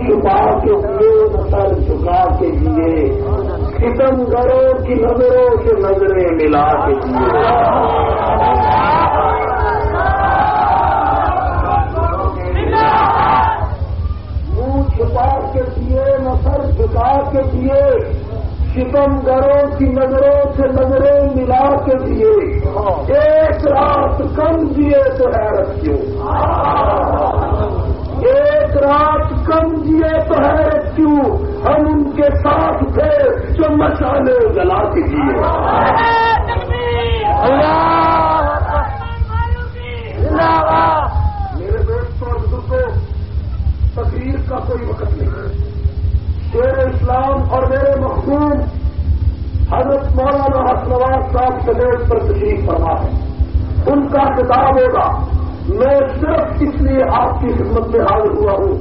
چھپا کے دیے نہ سر جھکا کے دیے، ستم گروں کی نظروں سے نظریں ملا کے دیے، منہ چھپا کے دیے نہ سر جھکا کے دیے، ستم گروں کی نظروں سے نظریں ملا کے دیے، ایک رات کم دیے تو حیرت کیوں، ایک رات کم دیے تو حیرت کیوں، ہم ان کے ساتھ تھے جو مشالے جلا کے دیے۔ میرے دوستوں اور بزرگوں، تقریر کا کوئی وقت نہیں ہے۔ شیر اسلام اور میرے مخدوم حضرت مولانا حسن نواز صاحب کے میز پر تشریف فرما ہے، ان کا خطاب ہوگا۔ میں صرف اس لیے آپ کی خدمت میں حاضر ہوا ہوں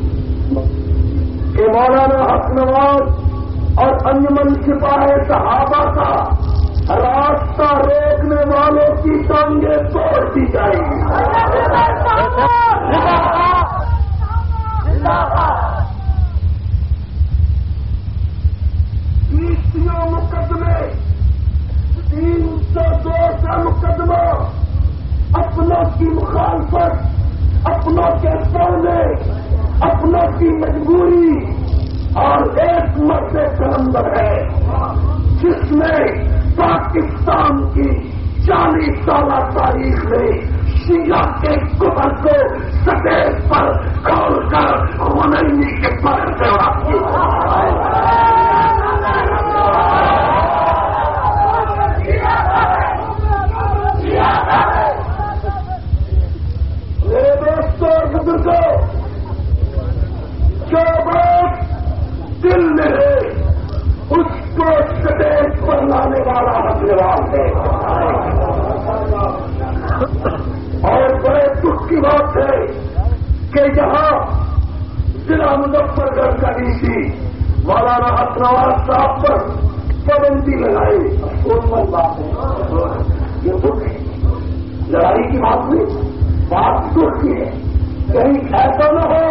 کہ مولانا حسن نواز اور انجمن سپاہی صحابہ کا راستہ روکنے والوں کی ٹانگیں توڑ دی جائیں گی۔ مقدمے 302 کا مقدمہ، اپنوں کی مخالفت، اپنوں کے سامنے، اپنوں کی مجبوری، اور ایک مرد کلندر ہے جس نے پاکستان کی 40 سالہ تاریخ میں شیعہ کے کفر کو سطح پر کھول کر خمینی کے پر سے میرے دوستوں اور بزرگوں، جو بات دل میں ہے اس کو سٹیج پر لانے والا حضرات ہے، اور بڑے دکھ کی بات ہے کہ یہاں ضلع مظفر گڑھ کا ڈی سی مولانا حسن نواز صاحب پر پابندی لگائی، کون بات ہے؟ یہ دکھ ہے، لڑائی کی بات نہیں، بات دکھ کی ہے۔ کہیں ایسا نہ ہو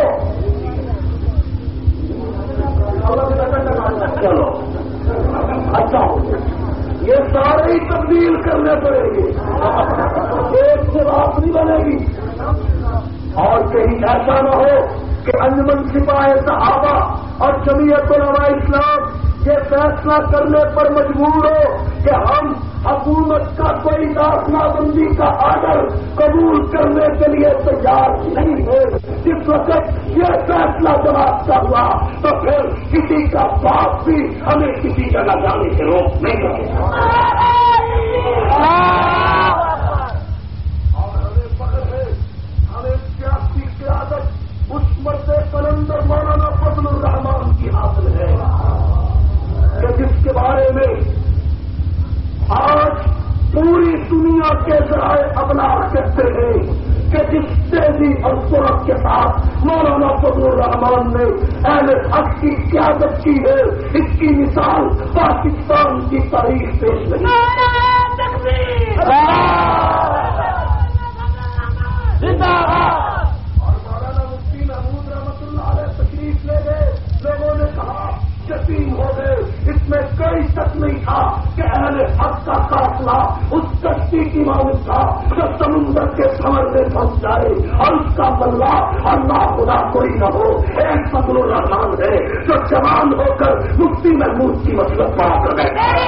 چلو اچھا ہو یہ سارے ہی تبدیل کرنے پڑیں گے، ایک سے بات نہیں بنے گی، اور کہیں ایسا نہ ہو کہ انجمن سپاہی صحابہ اور جمعیت علماء اسلام یہ فیصلہ کرنے پر مجبور ہو کہ ہم حکومت کا کوئی داخلہ بندی کا آرڈر قبول کرنے کے لیے تیار نہیں ہے۔ جس وقت یہ فیصلہ جماعت کا ہوا تو پھر کسی کا باپ بھی ہمیں کسی جگہ جانے سے روک نہیں کرے گا، اور ہمیں فخر ہے، ہمیں سیاسی قیادت اس مرد قلندر مولانا فضل الرحمان کی حاصل ہے کہ جس کے بارے میں آج پوری دنیا کے ذرائع ابلاغ کرتے ہیں کہ جس تیزی اور سرعت کے ساتھ مولانا فضل الرحمان نے اہل حق کی قیادت کی ہے، اس کی مثال پاکستان کی تاریخ پیش نہیں۔ اور مولانا مفتی محمود رحمت اللہ علیہ تشریف لے گئے، لوگوں نے کہا یقین ہو گئے، اس میں کوئی شک نہیں تھا کہ اہل حق کا قافلہ اس کشتی کی مانند تھا جو سمندر کے سمر میں پہنچ جائے، اور اس کا بلہ اللہ خدا کوئی نہ ہو، ایک فضل الرحمان ہے جو جوان ہو کر مفتی محمود کی مسلط پڑا کر گئے۔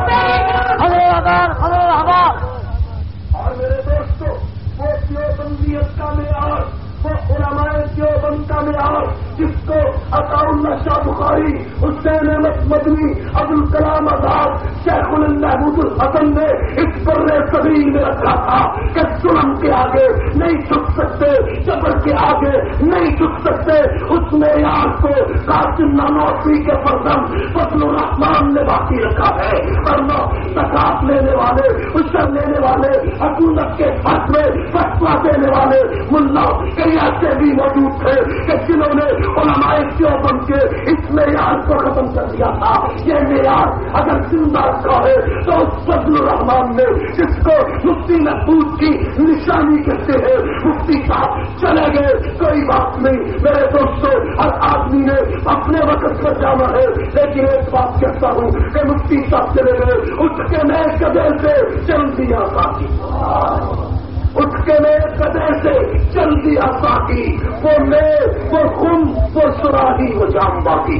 اور میرے دوستوں، وہ دیوبندیت کا معیار، وہ علماء دیوبند کا معیار جس کو عطا اللہ شاہ بخاری، حسین احمد مدنی، ابوالکلام آزاد، شیخ محمود الحسن نے اس پر سبیل میں رکھا تھا کہ ظلم کے آگے نہیں جھک سکتے، جبر کے آگے نہیں جھک سکتے، اس معیار کو قاسم نانوتوی کے فرزند فضل الرحمان نے باقی رکھا ہے، ورنہ زکات لینے والے، عشر لینے والے، حکومت کے حق میں فتویٰ دینے والے ملا کئی ایسے بھی موجود تھے کہ جنہوں نے علماء دیوبند کے اس معیار کو ختم کر دیا تھا۔ یہ معیار اگر زندہ رکھا ہے تو اس فضل الرحمان نے جس کو مفتی محمود کی نشانی کہتے ہیں، مفتی صاحب چلے گئے، کوئی بات نہیں میرے دوستوں، ہر آدمی اپنے وقت پر جانا ہے، لیکن ایک بات کہتا ہوں کہ مفتی صاحب چلے گئے، اٹھ کے نئے قدر سے چل دیا ساتھی، اٹھ کے نئے قدر سے چل دیا ساتھی، وہ نئے، وہ خم، وہ سراہی، وہ جام باقی۔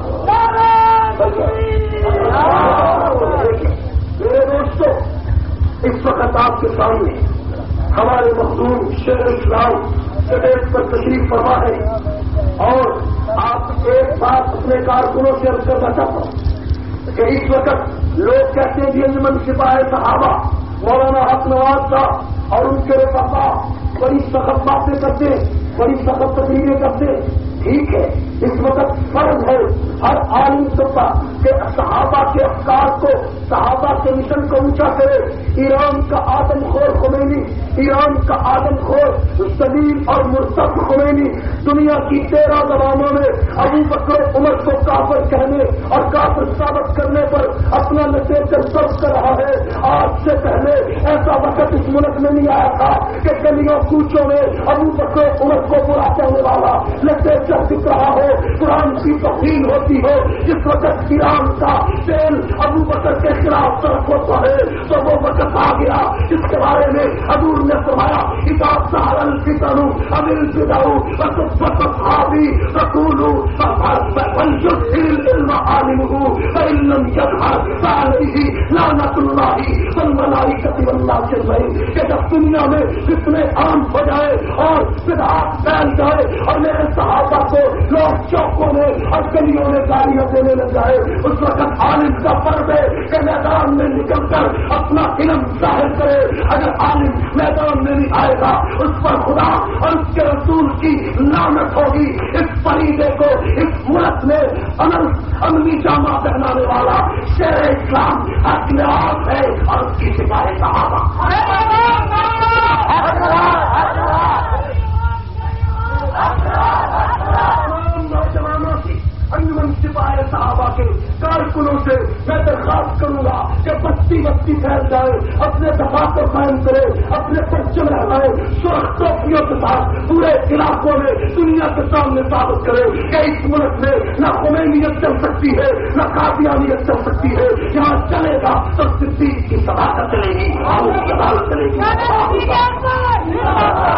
میرے دوستوں، اس وقت آپ کے سامنے ہمارے مخدوم شیخ اسلام اسٹیج پر تشریف فرما ہے، اور آپ ایک بات اپنے کارکنوں سے عرض کرنا چاہتا ہوں کہ اس وقت لوگ کہتے ہیں کہ انجمن سپاہی صحابہ مولانا حق نواز صاحب اور ان کے رفقا بڑی سخت باتیں کرتے، بڑی سخت تقریریں کرتے، ٹھیک ہے، اس وقت فرض ہے ہر عالم طبقہ کہ صحابہ کے افکار کو، صحابہ کے مشن کو اونچا کرے۔ ایران کا آدم خور خمینی، ایران کا آدم خور ذلیل اور مرتد خمینی دنیا کی 13 زبانوں میں ابو بکر عمر کو کافر کہنے اور کافر ثابت کرنے پر اپنا لٹیچر سرف کر رہا ہے۔ آج سے پہلے ایسا وقت اس ملک میں نہیں آیا تھا کہ گلیوں کوچوں میں ابو بکر عمر کو برا کہنے والا لٹیچر دکھ رہا ہو، قرآن کی توہین ہوتی ہو۔ جس وقت ایران کا تیل ابو بکر کے خلاف طرف ہوتا ہے تو وہ وقت آ گیا جس کے بارے میں حضور نے فرمایا کتاب سہل الفتن ابل بدعو وصفت اصحابی رسولو فليظهر العلم عالمه فإن لم يظهر فعليه لعنة الله والملائكة والناس أجمعين۔ کہ جب دنیا میں فتنے عام ہو جائے اور بدعات پھیل جائے اور میرے صحابہ کو لوگ چوکوں میں اور گلیوں میں گالیاں دینے لگ جائے، اس وقت عالم کا فرض ہے کہ میدان میں نکل کر اپنا علم ظاہر کرے۔ اگر عالم میدان میں نہیں آئے گا اس پر خدا اور اس کے رسول کی لعنت ہوگی۔ اس فریدے کو اس ملک میں عملی جامہ پہنانے والا شیر اسلام حق نواز ہے اور اس کی سپاہی صحابہ۔ نوجوانوں کی انجمن سپاہی صحابہ کے کارکنوں سے میں درخواست کروں گا کہ بستی بستی پھیل جائے، اپنے دفاتر قائم کرے، اپنے پرچم لہرائے، سرخ ٹوپیوں کے ساتھ پورے علاقوں میں دنیا کے سامنے ثابت کرے کہ اس ملک میں نہ خمینیت چل سکتی ہے نہ قادیانیت چل سکتی ہے۔ جہاں چلے گا تو صدیق کی صداقت چلے گی اور اس کی عدالت چلے گی۔